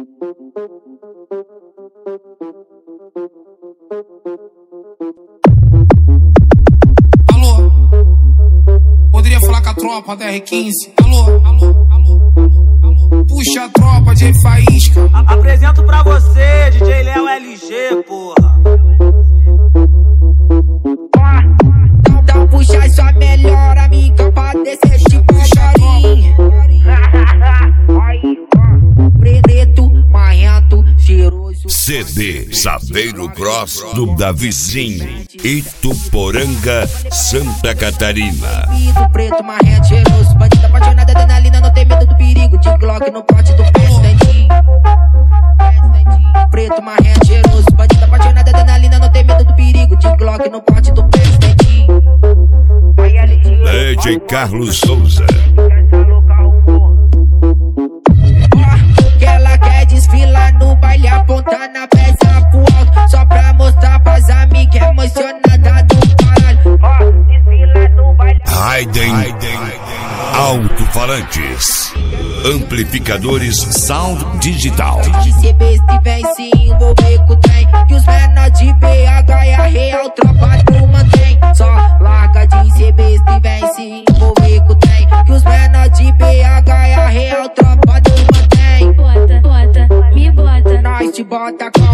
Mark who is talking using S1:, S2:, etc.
S1: Alô, poderia falar com a tropa da R15? Alô, puxa a tropa de faísca.
S2: Apresento pra você, DJ Léo LG, porra.
S3: Então puxa sua melhor amiga pra descer tipo chorinho. Preto, marrento, cheiroso.
S4: CD Saveiro Cross do Davizinho, Ituporanga, Santa Catarina.
S3: Preto, marrento, cheiroso, bandida apaixonada, adrenalina, não tem medo do perigo. De Glock no pote do presidente. Preto, marrento, cheiroso, bandida apaixonada, adrenalina, não tem medo do perigo. De Glock no pote do presidente.
S4: DJ Carlos Souza.
S3: Que ela quer desfilar no baile, apontando a peça pro alto, só pra mostrar pras amigas emocionada do caralho. Desfila no baile.
S4: Raiden Alto-falantes, amplificadores Sound Digital.
S3: De ser besta e vem se envolver com o trem, que os menor de BH e a real tropa do mantém. Só larga de ser besta e vem se envolver com o trem, que os menor de BH e a real tropa do mantém.
S5: Bota, me bota.
S3: Nós te bota com